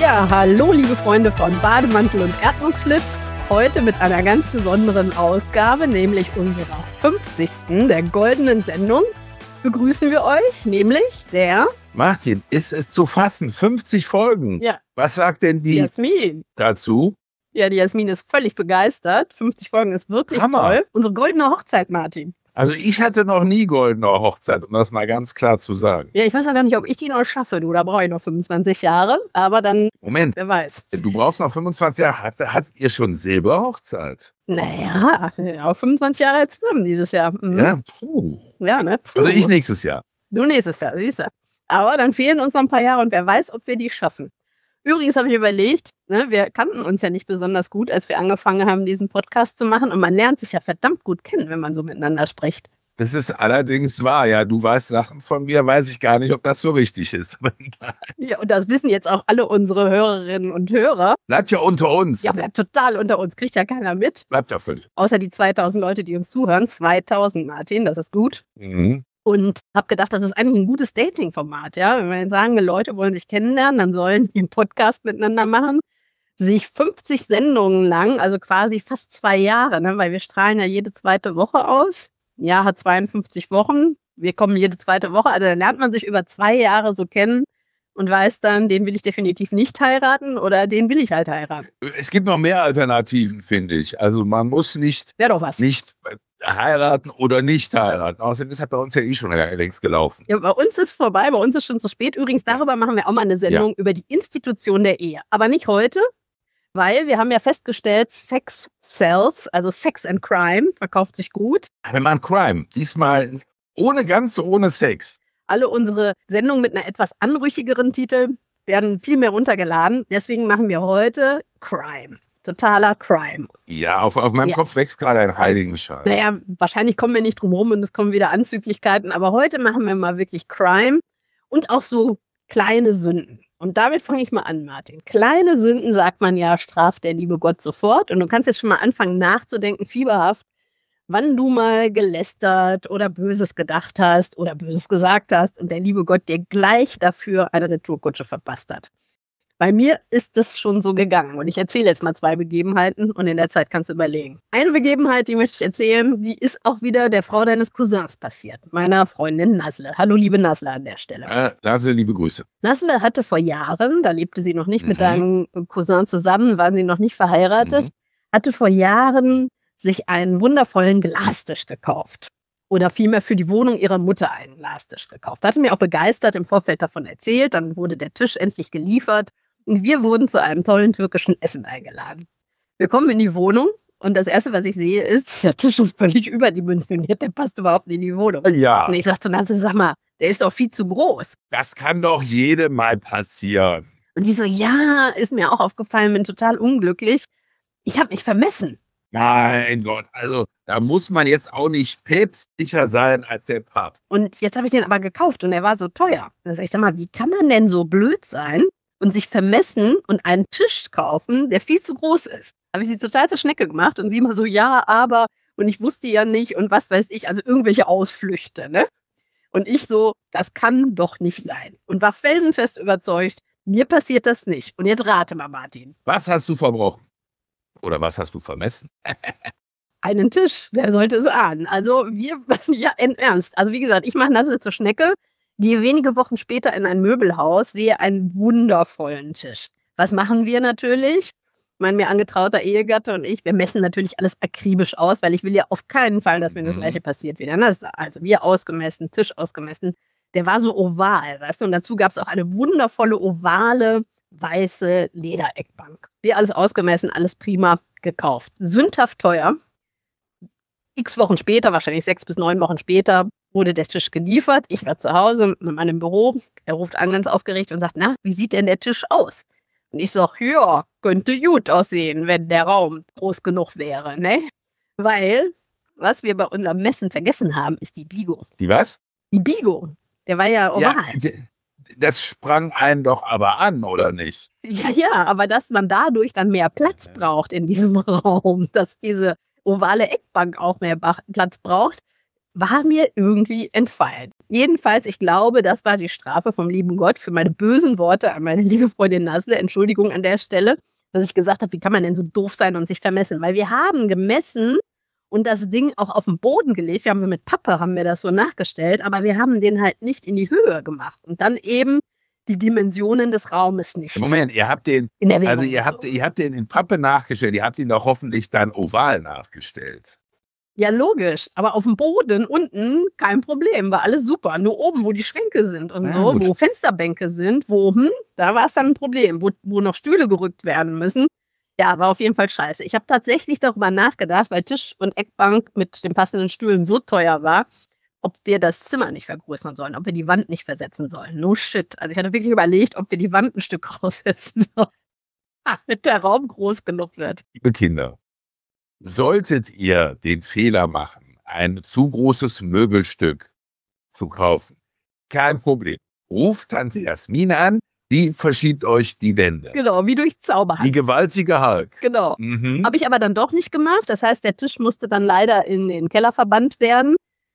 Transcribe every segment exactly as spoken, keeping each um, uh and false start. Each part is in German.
Ja, hallo liebe Freunde von Bademantel und Erdnussflips. Heute mit einer ganz besonderen Ausgabe, nämlich unserer fünfzigsten der goldenen Sendung, begrüßen wir euch, nämlich der... Martin, ist es zu fassen? fünfzig Folgen. Ja. Was sagt denn die Jasmin dazu? Ja, die Jasmin ist völlig begeistert. fünfzig Folgen ist wirklich Hammer. Toll. Unsere goldene Hochzeit, Martin. Also ich hatte noch nie goldene Hochzeit, um das mal ganz klar zu sagen. Ja, ich weiß ja gar nicht, ob ich die noch schaffe. Du, da brauche ich noch fünfundzwanzig Jahre. Aber dann, Moment, wer weiß. du brauchst noch fünfundzwanzig Jahre. Hat, hat ihr schon Silberhochzeit? Naja, auch fünfundzwanzig Jahre jetzt zusammen dieses Jahr. Mhm. Ja, puh. Ja, ne? Puh. Also ich nächstes Jahr. Du nächstes Jahr, siehst du. Aber dann fehlen uns noch ein paar Jahre und wer weiß, ob wir die schaffen. Übrigens habe ich überlegt, ne, wir kannten uns ja nicht besonders gut, als wir angefangen haben, diesen Podcast zu machen. Und man lernt sich ja verdammt gut kennen, wenn man so miteinander spricht. Das ist allerdings wahr, ja. Du weißt Sachen von mir, weiß ich gar nicht, ob das so richtig ist. Aber egal. Ja, und das wissen jetzt auch alle unsere Hörerinnen und Hörer. Bleibt ja unter uns. Ja, bleibt total unter uns, kriegt ja keiner mit. Bleibt ja völlig. Außer die zweitausend Leute, die uns zuhören. zweitausend, Martin, das ist gut. Mhm. Und habe gedacht, das ist eigentlich ein gutes Dating-Format, ja. Wenn wir jetzt sagen, Leute wollen sich kennenlernen, dann sollen die einen Podcast miteinander machen, sich fünfzig Sendungen lang, also quasi fast zwei Jahre, ne, weil wir strahlen ja jede zweite Woche aus. Ein Jahr hat zweiundfünfzig Wochen, wir kommen jede zweite Woche, also dann lernt man sich über zwei Jahre so kennen und weiß dann, den will ich definitiv nicht heiraten oder den will ich halt heiraten. Es gibt noch mehr Alternativen, finde ich. Also man muss nicht, Wäre doch was. nicht heiraten oder nicht heiraten. Außerdem ist das bei uns ja eh schon längst gelaufen. Ja, bei uns ist vorbei, bei uns ist schon zu spät. Übrigens, darüber machen wir auch mal eine Sendung, ja, über die Institution der Ehe. Aber nicht heute, weil wir haben ja festgestellt, Sex sells, also Sex and Crime, verkauft sich gut. Wir machen Crime, diesmal ohne ganz ohne Sex. Alle unsere Sendungen mit einer etwas anrüchigeren Titel werden viel mehr runtergeladen. Deswegen machen wir heute Crime. Totaler Crime. Ja, auf, auf meinem ja. Kopf wächst gerade ein Heiligenschein. Naja, wahrscheinlich kommen wir nicht drum rum und es kommen wieder Anzüglichkeiten. Aber heute machen wir mal wirklich Crime und auch so kleine Sünden. Und damit fange ich mal an, Martin. Kleine Sünden, sagt man ja, straft der liebe Gott sofort. Und du kannst jetzt schon mal anfangen nachzudenken, fieberhaft, wann du mal gelästert oder Böses gedacht hast oder Böses gesagt hast und der liebe Gott dir gleich dafür eine Retourkutsche verpasst hat. Bei mir ist es schon so gegangen und ich erzähle jetzt mal zwei Begebenheiten und in der Zeit kannst du überlegen. Eine Begebenheit, die möchte ich erzählen, die ist auch wieder der Frau deines Cousins passiert, meiner Freundin Nasle. Hallo liebe Nasle an der Stelle. Äh, Nasle, liebe Grüße. Nasle hatte vor Jahren, da lebte sie noch nicht mhm. mit deinem Cousin zusammen, waren sie noch nicht verheiratet, mhm. hatte vor Jahren sich einen wundervollen Glastisch gekauft. Oder vielmehr für die Wohnung ihrer Mutter einen Glastisch gekauft. Hatte mir auch begeistert im Vorfeld davon erzählt, dann wurde der Tisch endlich geliefert. Und wir wurden zu einem tollen türkischen Essen eingeladen. Wir kommen in die Wohnung und das Erste, was ich sehe, ist, der Tisch ist völlig überdimensioniert, der passt überhaupt nicht in die Wohnung. Ja. Und ich sagte, Nasle, sag mal, der ist doch viel zu groß. Das kann doch jedem mal passieren. Und die so, ja, ist mir auch aufgefallen, bin total unglücklich. Ich habe mich vermessen. Mein Gott, also da muss man jetzt auch nicht päpstlicher sein als der Papst. Und jetzt habe ich den aber gekauft und der war so teuer. Also ich sag mal, wie kann man denn so blöd sein und sich vermessen und einen Tisch kaufen, der viel zu groß ist? Habe ich sie total zur Schnecke gemacht und sie immer so, ja, aber, und ich wusste ja nicht und was weiß ich, also irgendwelche Ausflüchte, ne? Und ich so, das kann doch nicht sein. Und war felsenfest überzeugt, mir passiert das nicht. Und jetzt rate mal, Martin. Was hast du verbrochen? Oder was hast du vermessen? Einen Tisch, wer sollte es ahnen? Also wir, ja, im Ernst. Also wie gesagt, ich mache Nasle zur Schnecke, gehe wenige Wochen später in ein Möbelhaus, sehe einen wundervollen Tisch. Was machen wir natürlich? Mein mir angetrauter Ehegatte und ich, wir messen natürlich alles akribisch aus, weil ich will ja auf keinen Fall, dass mir das Gleiche passiert wie der Nasle. Also wir ausgemessen, Tisch ausgemessen. Der war so oval, weißt du? Und dazu gab es auch eine wundervolle, ovale, weiße Ledereckbank. Wir alles ausgemessen, alles prima gekauft. Sündhaft teuer. X Wochen später, wahrscheinlich sechs bis neun Wochen später, wurde der Tisch geliefert. Ich war zu Hause mit meinem Büro. Er ruft an, ganz aufgeregt und sagt, na, wie sieht denn der Tisch aus? Und ich sag, ja, könnte gut aussehen, wenn der Raum groß genug wäre, ne? Weil, was wir bei unserem Messen vergessen haben, ist die Biegung. Die was? Die Biegung. Der war ja oval. Ja, das sprang einen doch aber an, oder nicht? Ja, ja, aber dass man dadurch dann mehr Platz braucht in diesem Raum, dass diese ovale Eckbank auch mehr Platz braucht, war mir irgendwie entfallen. Jedenfalls, ich glaube, das war die Strafe vom lieben Gott für meine bösen Worte an meine liebe Freundin Nasle. Entschuldigung an der Stelle, dass ich gesagt habe, wie kann man denn so doof sein und sich vermessen? Weil wir haben gemessen und das Ding auch auf den Boden gelegt. Wir haben so mit Pappe haben wir das so nachgestellt, aber wir haben den halt nicht in die Höhe gemacht. Und dann eben die Dimensionen des Raumes nicht. Moment, ihr habt den, in der also ihr habt, ihr habt den in Pappe nachgestellt, ihr habt ihn doch hoffentlich dann oval nachgestellt. Ja, logisch. Aber auf dem Boden unten kein Problem, war alles super. Nur oben, wo die Schränke sind und Ja, so, gut. wo Fensterbänke sind, wo, hm, da war es dann ein Problem, wo, wo noch Stühle gerückt werden müssen. Ja, war auf jeden Fall scheiße. Ich habe tatsächlich darüber nachgedacht, weil Tisch und Eckbank mit den passenden Stühlen so teuer war, ob wir das Zimmer nicht vergrößern sollen, ob wir die Wand nicht versetzen sollen. No shit. Also ich hatte wirklich überlegt, ob wir die Wand ein Stück raussetzen sollen, damit der Raum groß genug wird. Liebe Kinder, solltet ihr den Fehler machen, ein zu großes Möbelstück zu kaufen, kein Problem. Ruft Tante Jasmin an, die verschiebt euch die Wände. Genau, wie durch Die Zauberhand. gewaltige Hulk. Genau. Mhm. Habe ich aber dann doch nicht gemacht. Das heißt, der Tisch musste dann leider in den Keller verbannt werden.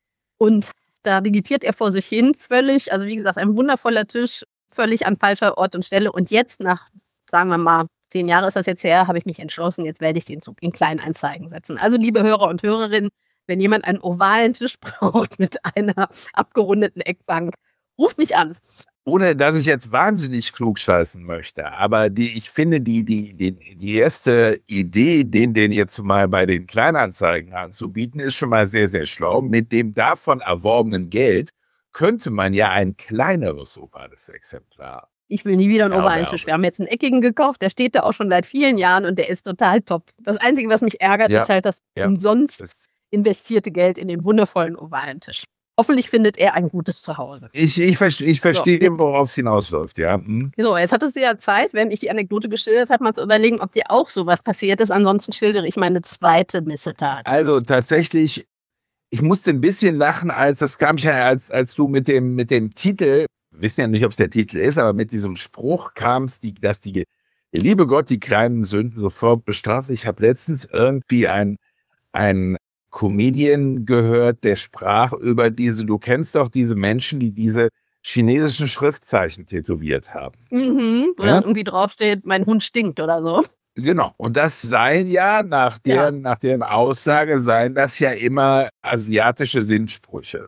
Und da vegetiert er vor sich hin, völlig, also wie gesagt, ein wundervoller Tisch, völlig an falscher Ort und Stelle. Und jetzt nach, sagen wir mal, zehn Jahre ist das jetzt her, habe ich mich entschlossen, jetzt werde ich den Zug in Kleinanzeigen setzen. Also liebe Hörer und Hörerinnen, wenn jemand einen ovalen Tisch braucht mit einer abgerundeten Eckbank, ruft mich an. Ohne dass ich jetzt wahnsinnig klug scheißen möchte, aber die, ich finde, die, die, die, die erste Idee, den, den jetzt mal bei den Kleinanzeigen anzubieten, ist schon mal sehr, sehr schlau. Mit dem davon erworbenen Geld könnte man ja ein kleineres ovales Exemplar. Ich will nie wieder einen Ja, ovalen ja, Tisch. Wir haben jetzt einen eckigen gekauft, der steht da auch schon seit vielen Jahren und der ist total top. Das Einzige, was mich ärgert, Ja, ist halt das ja. umsonst Das, investierte Geld in den wundervollen ovalen Tisch. Hoffentlich findet er ein gutes Zuhause. ich ich, verste- ich verstehe, worauf es hinausläuft, ja. Hm. So, jetzt hattest du ja Zeit, wenn ich die Anekdote geschildert habe, mal zu überlegen, ob dir auch sowas passiert ist. Ansonsten schildere ich meine zweite Missetat. Also tatsächlich, ich musste ein bisschen lachen, als das kam ja, als, als du mit dem, mit dem Titel, wir wissen ja nicht, ob es der Titel ist, aber mit diesem Spruch kam es, die, dass die, der liebe Gott die kleinen Sünden sofort bestraft. Ich habe letztens irgendwie ein, ein Comedian gehört, der sprach über diese, du kennst doch diese Menschen, die diese chinesischen Schriftzeichen tätowiert haben. Mhm. Oder Ja? irgendwie draufsteht, mein Hund stinkt oder so. Genau. Und das seien ja, nach deren, nach deren Aussage, seien das ja immer asiatische Sinnsprüche.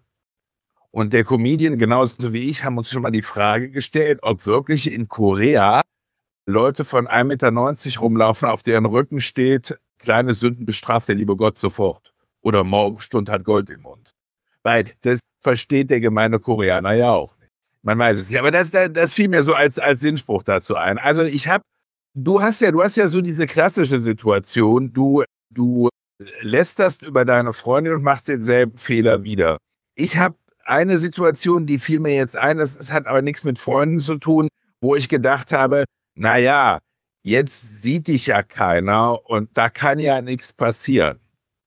Und der Comedian, genauso wie ich, haben uns schon mal die Frage gestellt, ob wirklich in Korea Leute von ein Meter neunzig rumlaufen, auf deren Rücken steht, kleine Sünden bestraft der liebe Gott sofort. Oder Morgenstund hat Gold im Mund. Weil das versteht der gemeine Koreaner ja auch nicht. Man weiß es nicht. Aber das, das, das fiel mir so als, als Sinnspruch dazu ein. Also ich habe, du hast ja, du hast ja so diese klassische Situation, du, du lästerst über deine Freundin und machst denselben Fehler wieder. Ich habe eine Situation, die fiel mir jetzt ein, das, das hat aber nichts mit Freunden zu tun, wo ich gedacht habe, naja, jetzt sieht dich ja keiner und da kann ja nichts passieren.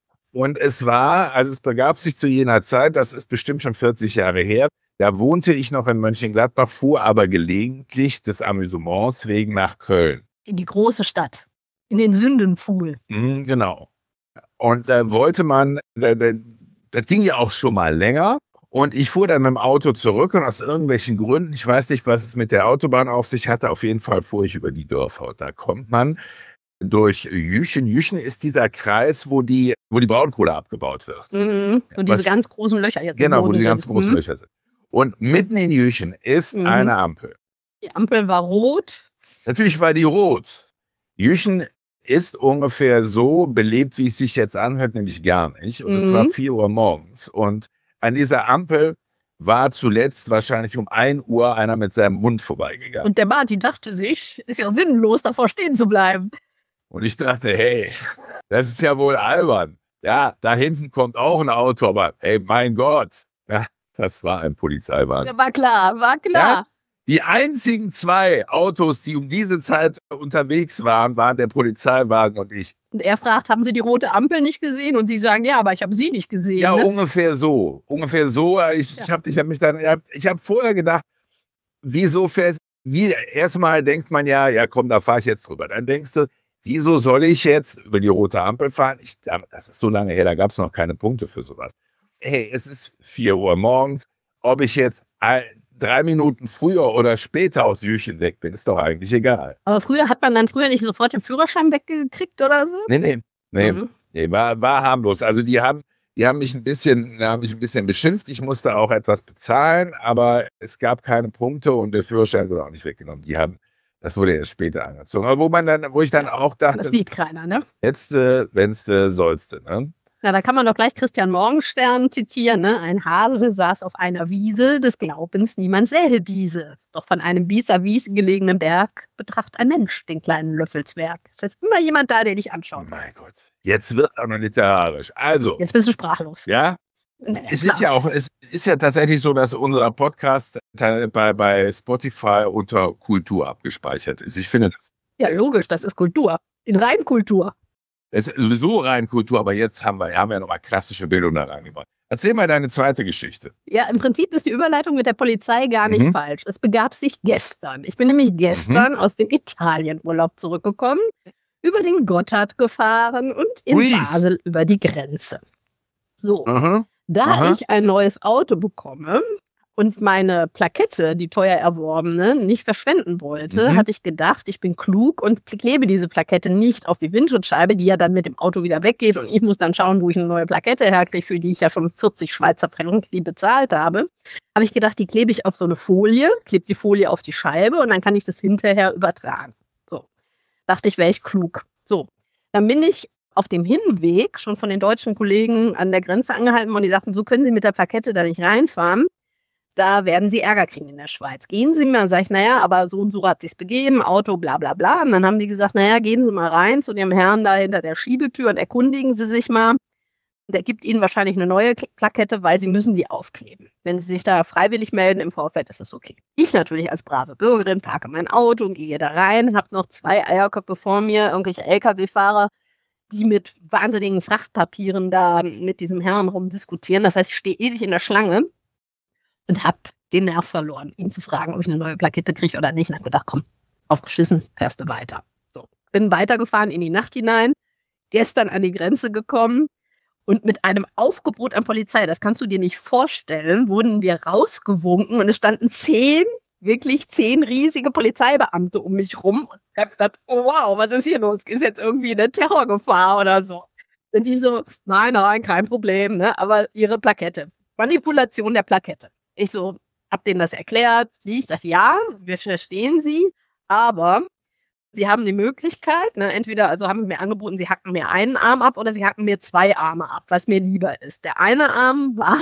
Und es war, also es begab sich zu jener Zeit, das ist bestimmt schon vierzig Jahre her, da wohnte ich noch in Mönchengladbach, fuhr aber gelegentlich des Amüsements wegen nach Köln. In die große Stadt. In den Sündenpfuhl. Mhm, genau. Und da wollte man, da, da, das ging ja auch schon mal länger. Und ich fuhr dann mit dem Auto zurück und aus irgendwelchen Gründen, ich weiß nicht, was es mit der Autobahn auf sich hatte, auf jeden Fall fuhr ich über die Dörfer. Und da kommt man durch Jüchen. Jüchen ist dieser Kreis, wo die, wo die Braunkohle abgebaut wird. Mhm. Und diese Was- ganz großen Löcher jetzt. im Genau, wo Boden die ganz sind. großen Mhm. Löcher sind. Und mitten in Jüchen ist Mhm. eine Ampel. Die Ampel war rot. Natürlich war die rot. Jüchen ist ungefähr so belebt, wie es sich jetzt anhört, nämlich gar nicht. Und es Mhm. war vier Uhr morgens. Und an dieser Ampel war zuletzt wahrscheinlich um ein Uhr einer mit seinem Hund vorbeigegangen. Und der Martin dachte sich, ist ja sinnlos, davor stehen zu bleiben. Und ich dachte, hey, das ist ja wohl albern. Ja, da hinten kommt auch ein Auto, aber hey, mein Gott. Ja, das war ein Polizeiwagen. Ja, war klar, war klar. Die einzigen zwei Autos, die um diese Zeit unterwegs waren, waren der Polizeiwagen und ich. Und er fragt, haben Sie die rote Ampel nicht gesehen? Und sie sagen, ja, aber ich habe sie nicht gesehen. Ja, ne? ungefähr so. Ungefähr so. Ich, Ja. ich habe ich hab mich dann, ich habe ich hab vorher gedacht, wieso fährt, wie, erstmal denkt man ja, ja komm, da fahre ich jetzt drüber. Dann denkst du, wieso soll ich jetzt über die rote Ampel fahren? Ich, das ist so lange her, da gab es noch keine Punkte für sowas. hey, es ist vier Uhr morgens, ob ich jetzt ein, drei Minuten früher oder später aus Jüchen weg bin, ist doch eigentlich egal. Aber früher hat man dann früher nicht sofort den Führerschein weggekriegt oder so? Nee, nee, nee, Mhm. nee war, war harmlos. Also die haben, die haben mich ein bisschen, die haben mich ein bisschen beschimpft. Ich musste auch etwas bezahlen, aber es gab keine Punkte und der Führerschein wurde auch nicht weggenommen. Die haben, das wurde erst später angezogen. Aber wo man dann, wo ich dann auch dachte, Das sieht keiner, ne? jetzt, äh, wenn's, äh, sollst du, ne? Na, da kann man doch gleich Christian Morgenstern zitieren, ne? Ein Hase saß auf einer Wiese, des Glaubens niemand sähe diese. Doch von einem vis-à-vis gelegenen Berg betracht ein Mensch den kleinen Löffelswerk. Es ist immer jemand da, der dich Oh anschaut. mein Gott. Jetzt wird's auch noch literarisch. Also, Jetzt bist du sprachlos. ja, Na, es klar. ist ja auch, es ist ja tatsächlich so, dass unser Podcast bei, bei Spotify unter Kultur abgespeichert ist. Ich finde das. Ja, logisch, das ist Kultur. In Reinkultur. Es ist sowieso rein Kultur, aber jetzt haben wir, haben wir nochmal klassische Bildung da reingebracht. Erzähl mal deine zweite Geschichte. Ja, im Prinzip ist die Überleitung mit der Polizei gar nicht Mhm. falsch. Es begab sich gestern. Ich bin nämlich gestern aus dem Italienurlaub zurückgekommen, über den Gotthard gefahren und in Ui. Basel über die Grenze. So, Mhm. da Aha. ich ein neues Auto bekomme und meine Plakette, die teuer erworbene, nicht verschwenden wollte, Mhm. hatte ich gedacht, ich bin klug und klebe diese Plakette nicht auf die Windschutzscheibe, die ja dann mit dem Auto wieder weggeht und ich muss dann schauen, wo ich eine neue Plakette herkriege, für die ich ja schon vierzig Schweizer Franken bezahlt habe. Habe ich gedacht, die klebe ich auf so eine Folie, klebe die Folie auf die Scheibe und dann kann ich das hinterher übertragen. So, dachte ich, wäre ich klug. So, dann bin ich auf dem Hinweg schon von den deutschen Kollegen an der Grenze angehalten und die sagten, so können Sie mit der Plakette da nicht reinfahren. Da werden Sie Ärger kriegen in der Schweiz. Gehen Sie mal, sag ich, naja, aber so und so hat sich's begeben, Auto, bla bla bla. Und dann haben die gesagt, naja, gehen Sie mal rein zu dem Herrn da hinter der Schiebetür und erkundigen Sie sich mal. Der gibt Ihnen wahrscheinlich eine neue K- Plakette, weil Sie müssen die aufkleben. Wenn Sie sich da freiwillig melden im Vorfeld, ist das okay. Ich natürlich als brave Bürgerin parke mein Auto und gehe da rein, habe noch zwei Eierköpfe vor mir, irgendwelche L K W-Fahrer, die mit wahnsinnigen Frachtpapieren da mit diesem Herrn rumdiskutieren. Das heißt, ich stehe ewig in der Schlange und habe den Nerv verloren, ihn zu fragen, ob ich eine neue Plakette kriege oder nicht. Und habe gedacht, komm, aufgeschissen, fährst du weiter. So, bin weitergefahren in die Nacht hinein, gestern an die Grenze gekommen und mit einem Aufgebot an Polizei, das kannst du dir nicht vorstellen, wurden wir rausgewunken und es standen zehn, wirklich zehn riesige Polizeibeamte um mich rum. Und ich habe gedacht, oh wow, was ist hier los? Ist jetzt irgendwie eine Terrorgefahr oder so? Und die so, nein, nein, kein Problem, ne? Aber ihre Plakette. Manipulation der Plakette. Ich so, hab denen das erklärt. Ich sag, ja, wir verstehen Sie, aber Sie haben die Möglichkeit, ne, entweder, also haben mir angeboten, Sie hacken mir einen Arm ab oder Sie hacken mir zwei Arme ab, was mir lieber ist. Der eine Arm war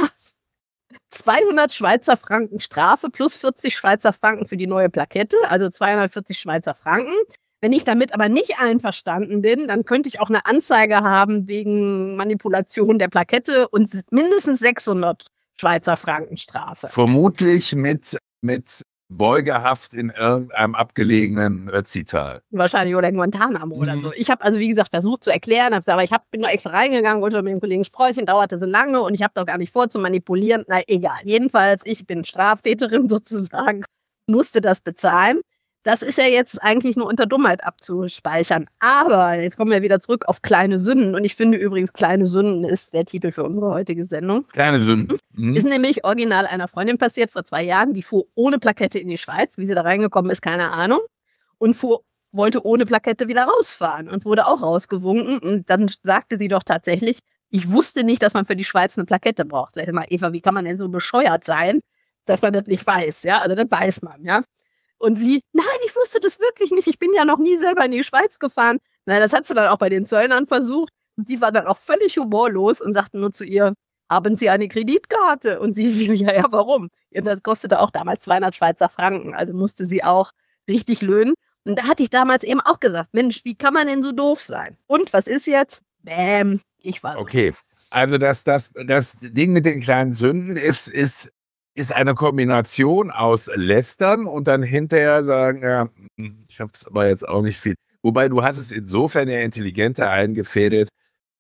zweihundert Schweizer Franken Strafe plus vierzig Schweizer Franken für die neue Plakette, also zweihundertvierzig Schweizer Franken. Wenn ich damit aber nicht einverstanden bin, dann könnte ich auch eine Anzeige haben wegen Manipulation der Plakette und mindestens sechshundert Schweizer Franken Strafe. Vermutlich mit, mit Beugehaft in irgendeinem abgelegenen Rezital. Wahrscheinlich oder in Guantanamo Mhm. oder so. Ich habe also, wie gesagt, versucht zu erklären, hab, aber ich hab, bin nur extra reingegangen, wollte mit dem Kollegen sprechen, dauerte so lange und ich habe doch gar nicht vor zu manipulieren. Na egal, jedenfalls, ich bin Straftäterin sozusagen, musste das bezahlen. Das ist ja jetzt eigentlich nur unter Dummheit abzuspeichern. Aber jetzt kommen wir wieder zurück auf kleine Sünden. Und ich finde übrigens, kleine Sünden ist der Titel für unsere heutige Sendung. Kleine Sünden. Mhm. Ist nämlich original einer Freundin passiert vor zwei Jahren. Die fuhr ohne Plakette in die Schweiz. Wie sie da reingekommen ist, keine Ahnung. Und fuhr, wollte ohne Plakette wieder rausfahren und wurde auch rausgewunken. Und dann sagte sie doch tatsächlich, ich wusste nicht, dass man für die Schweiz eine Plakette braucht. Sag ich mal, Eva, wie kann man denn so bescheuert sein, dass man das nicht weiß? Ja, also das weiß man, ja. Und sie, nein, ich wusste das wirklich nicht. Ich bin ja noch nie selber in die Schweiz gefahren. Nein, das hat sie dann auch bei den Zöllnern versucht. Und die war dann auch völlig humorlos und sagten nur zu ihr, haben Sie eine Kreditkarte? Und sie, ja, ja, warum? Ja, das kostete auch damals zweihundert Schweizer Franken. Also musste sie auch richtig löhnen. Und da hatte ich damals eben auch gesagt, Mensch, wie kann man denn so doof sein? Und was ist jetzt? Bäm, ich war so Okay, doof. also das, das, das Ding mit den kleinen Sünden ist, ist, ist eine Kombination aus Lästern und dann hinterher sagen, ja, ich habe es aber jetzt auch nicht viel. Wobei du hast es insofern ja intelligenter eingefädelt,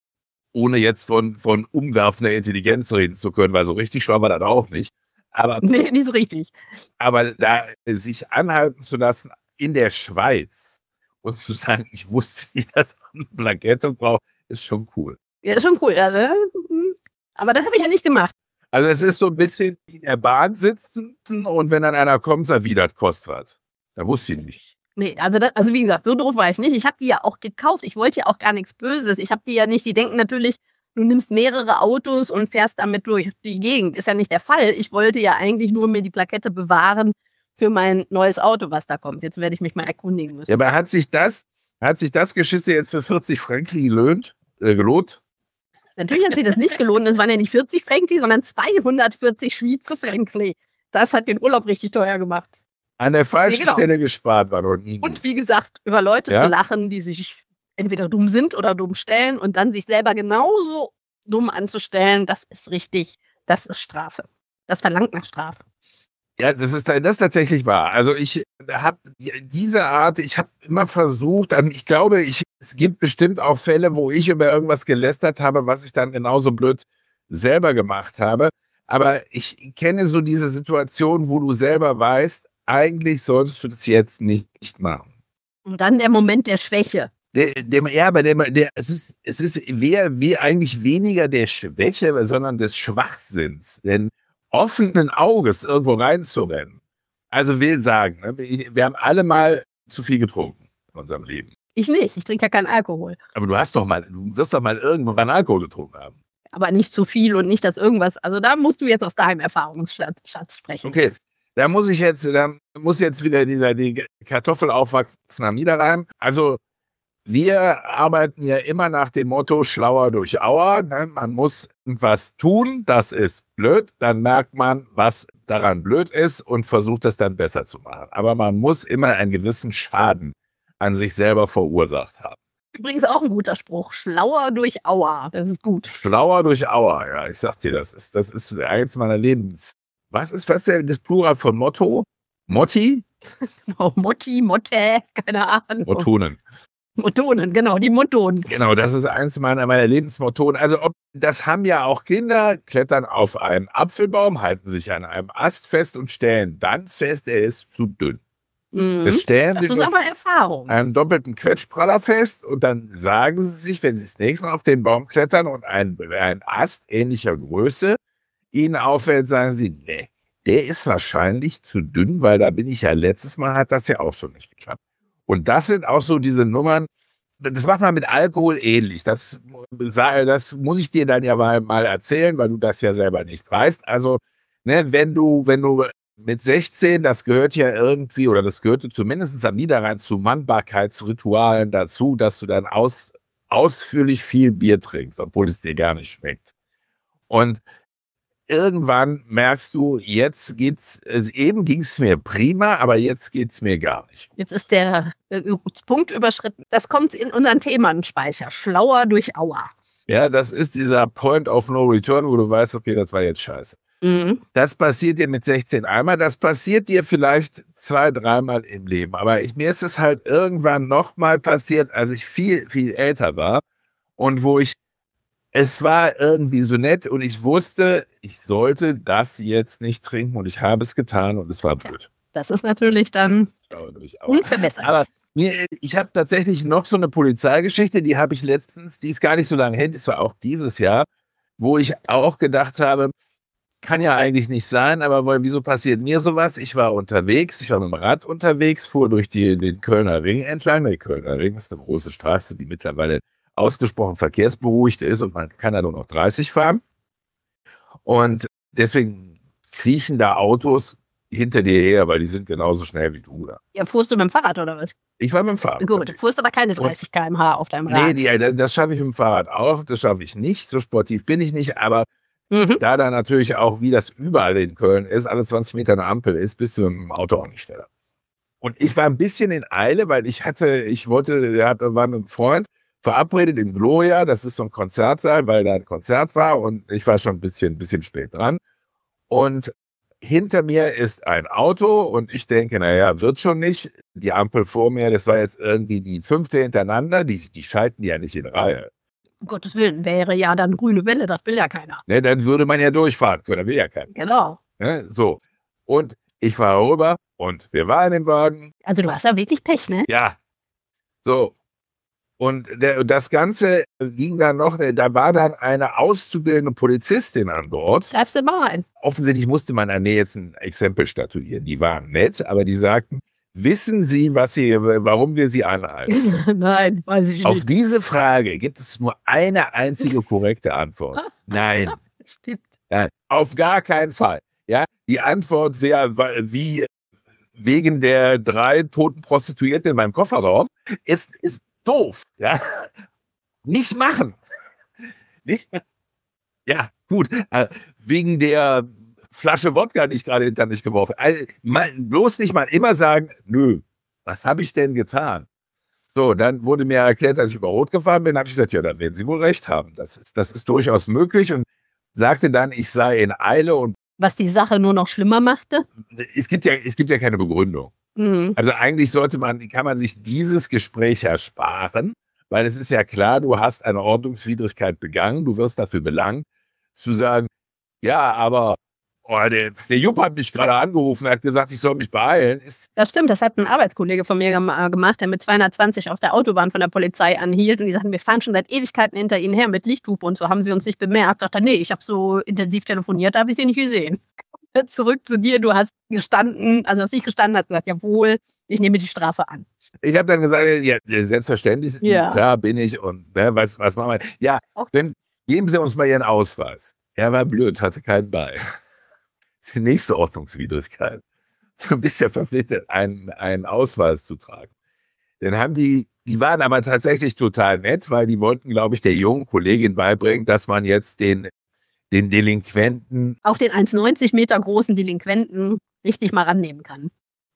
ohne jetzt von, von umwerfender Intelligenz reden zu können, weil so richtig schlau war das auch nicht. Aber, Nee, nicht so richtig. aber da sich anhalten zu lassen in der Schweiz und zu sagen, ich wusste nicht, dass man eine Plakette braucht, ist schon cool. Ja, ist schon cool. Also, Aber das habe ich ja nicht gemacht. Also es ist so ein bisschen in der Bahn sitzen und wenn dann einer kommt, sagt, wie, das kostet was. Da wusste ich nicht. Nee, also, das, also wie gesagt, so doof war ich nicht. Ich habe die ja auch gekauft. Ich wollte ja auch gar nichts Böses. Ich habe die ja nicht, die denken natürlich, du nimmst mehrere Autos und fährst damit durch die Gegend. Ist ja nicht der Fall. Ich wollte ja eigentlich nur mir die Plakette bewahren für mein neues Auto, was da kommt. Jetzt werde ich mich mal erkundigen müssen. Ja, aber hat sich das, hat sich das Geschisse jetzt für vierzig Franken gelohnt? Äh, gelohnt? Natürlich hat sich das nicht gelohnt. Es waren ja nicht vierzig Franken, sondern zweihundertvierzig Schweizer Franken. Das hat den Urlaub richtig teuer gemacht. An der falschen Ja, genau. Stelle gespart war noch nie. Und wie gesagt, über Leute Ja? zu lachen, die sich entweder dumm sind oder dumm stellen und dann sich selber genauso dumm anzustellen, das ist richtig, das ist Strafe. Das verlangt nach Strafe. Ja, das ist, das ist tatsächlich wahr. Also ich habe diese Art, ich habe immer versucht, ich glaube, ich, es gibt bestimmt auch Fälle, wo ich über irgendwas gelästert habe, was ich dann genauso blöd selber gemacht habe. Aber ich kenne so diese Situation, wo du selber weißt, eigentlich solltest du das jetzt nicht machen. Und dann der Moment der Schwäche. Der, der, ja, aber der, der, es ist, es ist wie, wie eigentlich weniger der Schwäche, sondern des Schwachsinns. Denn offenen Auges irgendwo reinzurennen. Also will sagen, ne, wir haben alle mal zu viel getrunken in unserem Leben. Ich nicht, ich trinke ja keinen Alkohol. Aber du hast doch mal, du wirst doch mal irgendwann Alkohol getrunken haben. Aber nicht zu viel und nicht, dass irgendwas, also da musst du jetzt aus deinem Erfahrungsschatz Schatz sprechen. Okay, da muss ich jetzt, da muss jetzt wieder dieser die Kartoffel aufwachsen am Niederrhein. Also wir arbeiten ja immer nach dem Motto schlauer durch Auer. Ne? Man muss was tun, das ist blöd. Dann merkt man, was daran blöd ist und versucht es dann besser zu machen. Aber man muss immer einen gewissen Schaden an sich selber verursacht haben. Übrigens auch ein guter Spruch. Schlauer durch Auer. Das ist gut. Schlauer durch Auer, ja. Ich sag dir, das ist, das ist eins meiner Lebens. Was ist, was ist denn das Plural von Motto? Motti? Genau, Motti, Motte, keine Ahnung. Mottonen. Motonen, genau, die Motonen. Genau, das ist eins meiner, meiner Lebensmottonen. Also ob, das haben ja auch Kinder, klettern auf einen Apfelbaum, halten sich an einem Ast fest und stellen dann fest, er ist zu dünn. Mhm. Das stellen Das sie ist durch aber Erfahrung. einen doppelten Quetschpraller fest und dann sagen sie sich, wenn sie das nächste Mal auf den Baum klettern und ein, ein Ast ähnlicher Größe ihnen auffällt, sagen sie, nee, der ist wahrscheinlich zu dünn, weil da bin ich ja letztes Mal, hat das ja auch schon nicht geklappt. Und das sind auch so diese Nummern, das macht man mit Alkohol ähnlich. Das, das muss ich dir dann ja mal, mal erzählen, weil du das ja selber nicht weißt. Also, ne, wenn du, wenn du mit sechzehn, das gehört ja irgendwie, oder das gehörte zumindest am Niederrhein zu Mannbarkeitsritualen dazu, dass du dann aus, ausführlich viel Bier trinkst, obwohl es dir gar nicht schmeckt. Und irgendwann merkst du, jetzt geht's, also eben ging es mir prima, aber jetzt geht's mir gar nicht. Jetzt ist der, der Punkt überschritten. Das kommt in unseren Themenspeicher. Schlauer durch Auer. Ja, das ist dieser Point of No Return, wo du weißt, okay, das war jetzt scheiße. Mhm. Das passiert dir mit sechzehn einmal, das passiert dir vielleicht zwei, dreimal im Leben. Aber ich, mir ist es halt irgendwann nochmal passiert, als ich viel, viel älter war und wo ich, es war irgendwie so nett und ich wusste, ich sollte das jetzt nicht trinken und ich habe es getan und es war blöd. Das ist natürlich dann unverbesserlich. Aber mir, ich habe tatsächlich noch so eine Polizeigeschichte, die habe ich letztens, die ist gar nicht so lange hin, das war auch dieses Jahr, wo ich auch gedacht habe, kann ja eigentlich nicht sein, aber wieso passiert mir sowas? Ich war unterwegs, ich war mit dem Rad unterwegs, fuhr durch die, den Kölner Ring entlang. Der Kölner Ring ist eine große Straße, die mittlerweile ausgesprochen verkehrsberuhigt ist und man kann da nur noch dreißig fahren. Und deswegen kriechen da Autos hinter dir her, weil die sind genauso schnell wie du da. Ja, fuhrst du mit dem Fahrrad oder was? Ich war mit dem Fahrrad. Gut, du fuhrst aber keine dreißig Kilometer pro Stunde auf deinem Rad. Nee, die, das, das schaffe ich mit dem Fahrrad auch, das schaffe ich nicht, so sportiv bin ich nicht, aber Mhm. da da natürlich auch, wie das überall in Köln ist, alle zwanzig Meter eine Ampel ist, bist du mit dem Auto auch nicht schneller. Und ich war ein bisschen in Eile, weil ich hatte, ich wollte, der hat, war mit einem Freund verabredet in Gloria, das ist so ein Konzertsaal, weil da ein Konzert war und ich war schon ein bisschen, ein bisschen spät dran. Und hinter mir ist ein Auto und ich denke, naja, wird schon nicht. Die Ampel vor mir, das war jetzt irgendwie die fünfte hintereinander, die, die schalten ja nicht in Reihe. Um Gottes Willen, wäre ja dann grüne Welle, das will ja keiner. Ne, dann würde man ja durchfahren können, das will ja keiner. Genau. Ne, so. Und ich fahre rüber und wir waren im Wagen. Also du hast ja wirklich Pech, ne? Ja. So. Und der, das Ganze ging dann noch, da war dann eine auszubildende Polizistin an Bord. Greifst du mal ein. Offensichtlich musste man an jetzt ein Exempel statuieren. Die waren nett, aber die sagten, wissen Sie, was Sie, warum wir Sie anhalten? Nein, weiß ich nicht. Auf diese Frage gibt es nur eine einzige korrekte Antwort. Nein. Stimmt. Nein, auf gar keinen Fall. Ja, die Antwort wäre, wie wegen der drei toten Prostituierten in meinem Kofferraum. Es ist doof. Ja, nicht machen. Nicht machen. Ja, gut. Äh, wegen der Flasche Wodka, die ich gerade hinter mich geworfen habe. Also, mal, bloß nicht mal immer sagen, nö, was habe ich denn getan? So, dann wurde mir erklärt, dass ich über Rot gefahren bin. Da habe ich gesagt, ja, dann werden Sie wohl recht haben. Das ist, das ist durchaus möglich. Und sagte dann, ich sei in Eile. Und was die Sache nur noch schlimmer machte? Es gibt ja, es gibt ja keine Begründung. Mhm. Also eigentlich sollte man, kann man sich dieses Gespräch ersparen, weil es ist ja klar, du hast eine Ordnungswidrigkeit begangen, du wirst dafür belangt, zu sagen, ja, aber oh, der, der Jupp hat mich gerade angerufen, er hat gesagt, ich soll mich beeilen. Ist das stimmt, das hat ein Arbeitskollege von mir gemacht, der mit zweihundertzwanzig auf der Autobahn von der Polizei anhielt und die sagten, wir fahren schon seit Ewigkeiten hinter Ihnen her mit Lichthupe und so, haben Sie uns nicht bemerkt. Ich dachte, nee, ich habe so intensiv telefoniert, da habe ich Sie nicht gesehen. Zurück zu dir, du hast gestanden, also hast nicht gestanden, hast gesagt, jawohl, ich nehme die Strafe an. Ich habe dann gesagt, ja, selbstverständlich, ja. Klar bin ich und ne, was, was machen wir? Ja, dann geben Sie uns mal Ihren Ausweis. Er war blöd, hatte keinen bei. Das ist die nächste Ordnungswidrigkeit. Du bist ja verpflichtet, einen, einen Ausweis zu tragen. Dann haben die, die waren aber tatsächlich total nett, weil die wollten, glaube ich, der jungen Kollegin beibringen, dass man jetzt den den Delinquenten. Auch den eins Komma neunzig Meter großen Delinquenten richtig mal rannehmen kann.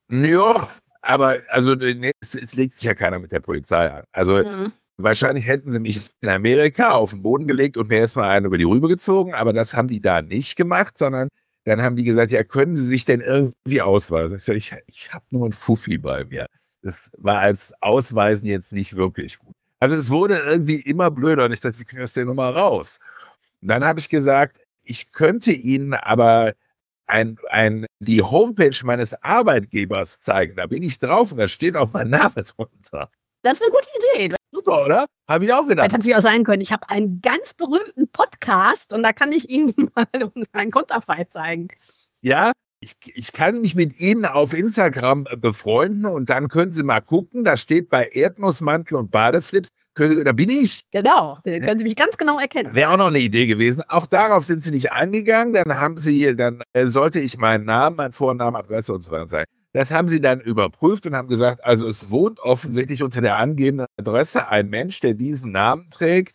Ja, aber also es, es legt sich ja keiner mit der Polizei an. Also mhm. wahrscheinlich hätten sie mich in Amerika auf den Boden gelegt und mir erstmal einen über die Rübe gezogen, aber das haben die da nicht gemacht, sondern dann haben die gesagt, ja, können Sie sich denn irgendwie ausweisen? Ich sage, ich, ich habe nur ein Fuffi bei mir. Das war als Ausweisen jetzt nicht wirklich gut. Also es wurde irgendwie immer blöder und ich dachte, wie kriegen wir das denn nochmal raus? Dann habe ich gesagt, ich könnte Ihnen aber ein, ein, die Homepage meines Arbeitgebers zeigen. Da bin ich drauf und da steht auch mein Name drunter. Das ist eine gute Idee. Super, oder? Habe ich auch gedacht. Das hätte natürlich auch sein können. Ich habe einen ganz berühmten Podcast und da kann ich Ihnen mal ein Konterfei zeigen. Ja, ich, ich kann mich mit Ihnen auf Instagram befreunden und dann können Sie mal gucken. Da steht bei Erdnussmantel und Badeflips. Da bin ich. Genau, da können Sie mich ganz genau erkennen. Wäre auch noch eine Idee gewesen. Auch darauf sind Sie nicht eingegangen. Dann haben Sie, dann äh, sollte ich meinen Namen, meinen Vornamen, Adresse und so weiter sagen. Das haben Sie dann überprüft und haben gesagt, also es wohnt offensichtlich unter der angegebenen Adresse ein Mensch, der diesen Namen trägt.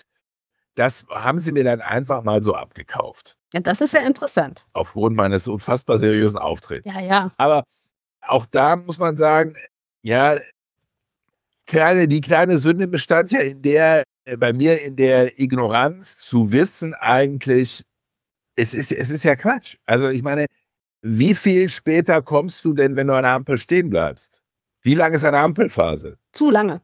Das haben Sie mir dann einfach mal so abgekauft. Ja, das ist ja interessant. Aufgrund meines unfassbar seriösen Auftretens. Ja, ja. Aber auch da muss man sagen, ja, Kleine, die kleine Sünde bestand ja in der, äh, bei mir in der Ignoranz zu wissen eigentlich, es ist, es ist ja Quatsch. Also ich meine, wie viel später kommst du denn, wenn du an der Ampel stehen bleibst? Wie lange ist eine Ampelphase? Zu lange.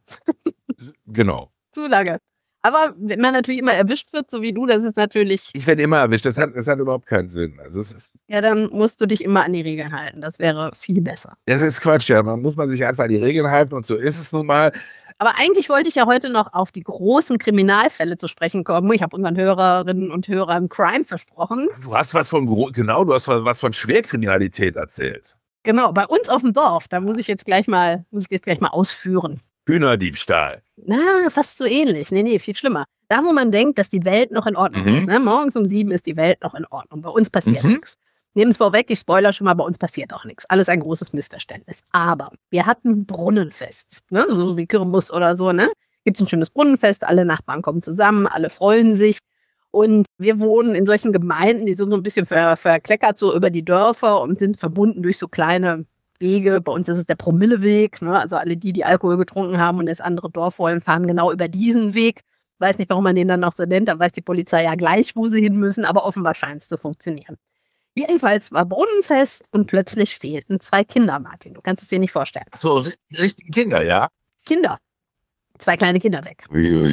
Genau. Zu lange. Aber wenn man natürlich immer erwischt wird, so wie du, das ist natürlich... Ich werde immer erwischt, das hat, das hat überhaupt keinen Sinn. Also es ist, ja, dann musst du dich immer an die Regeln halten, das wäre viel besser. Das ist Quatsch, ja, man muss man sich einfach an die Regeln halten und so ist es nun mal. Aber eigentlich wollte ich ja heute noch auf die großen Kriminalfälle zu sprechen kommen. Ich habe unseren Hörerinnen und Hörern Crime versprochen. Du hast was von, genau, du hast was von Schwerkriminalität erzählt. Genau, bei uns auf dem Dorf, da muss ich jetzt gleich mal, muss ich jetzt gleich mal ausführen. Hühnerdiebstahl. Na, fast so ähnlich. Nee, nee, viel schlimmer. Da, wo man denkt, dass die Welt noch in Ordnung mhm. ist. Ne? Morgens um sieben ist die Welt noch in Ordnung. Bei uns passiert mhm. nichts. Nehmen es vorweg, ich spoilere schon mal, bei uns passiert auch nichts. Alles ein großes Missverständnis. Aber wir hatten Brunnenfest. Ne? So wie Kirmes oder so. Ne? Gibt es ein schönes Brunnenfest, alle Nachbarn kommen zusammen, alle freuen sich. Und wir wohnen in solchen Gemeinden, die sind so ein bisschen ver verkleckert so über die Dörfer und sind verbunden durch so kleine Wege. Bei uns ist es der Promilleweg. Ne? Also alle die, die Alkohol getrunken haben und das andere Dorf wollen, fahren genau über diesen Weg. Ich weiß nicht, warum man den dann noch so nennt. Da weiß die Polizei ja gleich, wo sie hin müssen. Aber offenbar scheint es zu funktionieren. Jedenfalls war Brunnenfest und plötzlich fehlten zwei Kinder, Martin. Du kannst es dir nicht vorstellen. Ach so, richtige Kinder, ja? Kinder. Zwei kleine Kinder weg.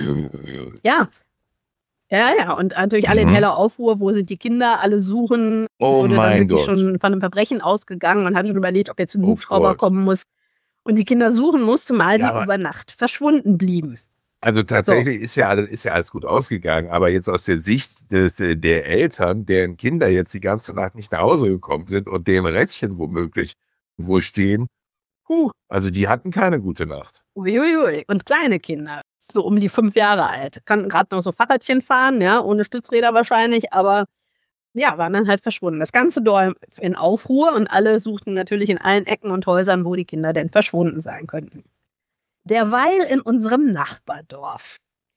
Ja. Ja, ja. Und natürlich alle in heller Aufruhr. Wo sind die Kinder? Alle suchen. Oh wurde mein dann wirklich Gott. schon von einem Verbrechen ausgegangen und hatte schon überlegt, ob jetzt ein Hubschrauber oh kommen muss. Und die Kinder suchen musste, mal ja, die über Nacht verschwunden blieben. Also tatsächlich so. ist, ja alles, ist ja alles gut ausgegangen, aber jetzt aus der Sicht des, der Eltern, deren Kinder jetzt die ganze Nacht nicht nach Hause gekommen sind und deren Rädchen womöglich wo stehen, puh, also die hatten keine gute Nacht. Uiuiui. Und kleine Kinder, so um die fünf Jahre alt, konnten gerade noch so Fahrradchen fahren, ja, ohne Stützräder wahrscheinlich, aber ja, waren dann halt verschwunden. Das ganze Dorf in Aufruhr und alle suchten natürlich in allen Ecken und Häusern, wo die Kinder denn verschwunden sein könnten. Derweil in unserem Nachbardorf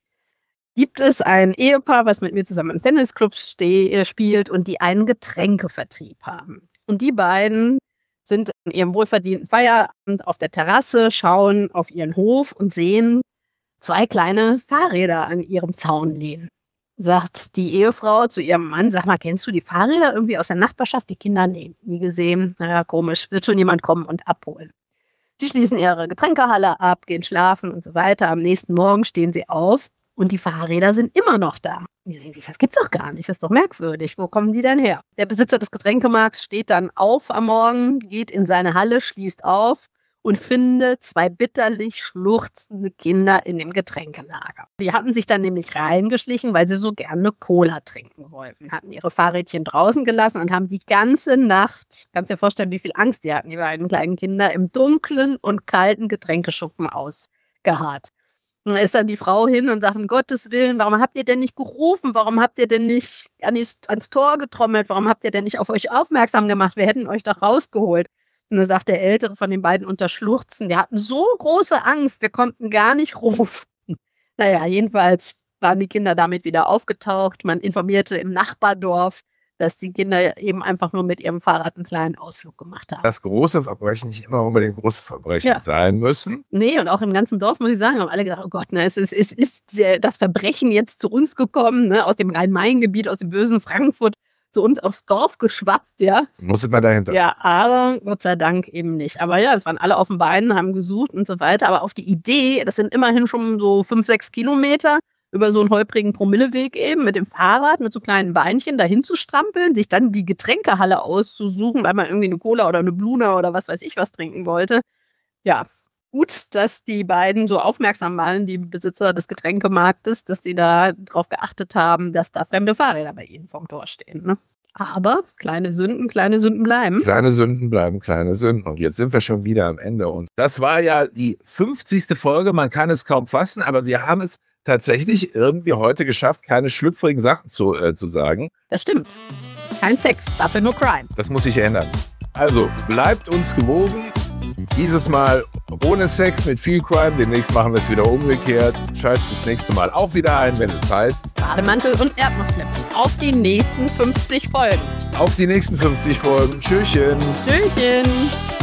gibt es ein Ehepaar, was mit mir zusammen im Tennisclub ste- spielt und die einen Getränkevertrieb haben. Und die beiden sind in ihrem wohlverdienten Feierabend auf der Terrasse, schauen auf ihren Hof und sehen zwei kleine Fahrräder an ihrem Zaun lehnen. Sagt die Ehefrau zu ihrem Mann, sag mal, kennst du die Fahrräder irgendwie aus der Nachbarschaft? Die Kinder, nee, nie gesehen. Naja, komisch, wird schon jemand kommen und abholen. Sie schließen ihre Getränkehalle ab, gehen schlafen und so weiter. Am nächsten Morgen stehen sie auf und die Fahrräder sind immer noch da. Die denken sich, das gibt's doch gar nicht, das ist doch merkwürdig. Wo kommen die denn her? Der Besitzer des Getränkemarkts steht dann auf am Morgen, geht in seine Halle, schließt auf und findet zwei bitterlich schluchzende Kinder in dem Getränkelager. Die hatten sich dann nämlich reingeschlichen, weil sie so gerne Cola trinken wollten. Hatten ihre Fahrrädchen draußen gelassen und haben die ganze Nacht, kannst dir vorstellen, wie viel Angst die hatten, die beiden kleinen Kinder, im dunklen und kalten Getränkeschuppen ausgeharrt. Und da ist dann die Frau hin und sagt, um Gottes Willen, warum habt ihr denn nicht gerufen? Warum habt ihr denn nicht an die, ans Tor getrommelt? Warum habt ihr denn nicht auf euch aufmerksam gemacht? Wir hätten euch doch rausgeholt. Und dann sagt der Ältere von den beiden unter Schluchzen, wir hatten so große Angst, wir konnten gar nicht rufen. Naja, jedenfalls waren die Kinder damit wieder aufgetaucht. Man informierte im Nachbardorf, dass die Kinder eben einfach nur mit ihrem Fahrrad einen kleinen Ausflug gemacht haben. Dass große Verbrechen nicht immer unbedingt große Verbrechen ja. sein müssen. Nee, und auch im ganzen Dorf, muss ich sagen, haben alle gedacht, oh Gott, ne, es ist, es ist das Verbrechen jetzt zu uns gekommen, ne, aus dem Rhein-Main-Gebiet, aus dem bösen Frankfurt, zu uns aufs Dorf geschwappt, ja. Muss man dahinter. Ja, aber Gott sei Dank eben nicht. Aber ja, es waren alle auf den Beinen, haben gesucht und so weiter. Aber auf die Idee, das sind immerhin schon so fünf, sechs Kilometer über so einen holprigen Promilleweg eben mit dem Fahrrad, mit so kleinen Beinchen dahin zu strampeln, sich dann die Getränkehalle auszusuchen, weil man irgendwie eine Cola oder eine Bluna oder was weiß ich was trinken wollte. Ja, gut, dass die beiden so aufmerksam waren, die Besitzer des Getränkemarktes, dass die da drauf geachtet haben, dass da fremde Fahrräder bei ihnen vorm Tor stehen. Ne? Aber kleine Sünden, kleine Sünden bleiben. Kleine Sünden bleiben kleine Sünden. Und jetzt sind wir schon wieder am Ende. Und das war ja die fünfzigste Folge. Man kann es kaum fassen, aber wir haben es tatsächlich irgendwie heute geschafft, keine schlüpfrigen Sachen zu, äh, zu sagen. Das stimmt. Kein Sex, dafür nur Crime. Das muss sich ändern. Also, bleibt uns gewogen. Dieses Mal ohne Sex, mit viel Crime. Demnächst machen wir es wieder umgekehrt. Schaltet das nächste Mal auch wieder ein, wenn es heißt Bademantel und Erdnussflips. Auf die nächsten fünfzig Folgen. Auf die nächsten fünfzig Folgen. Tschüsschen. Tschüsschen.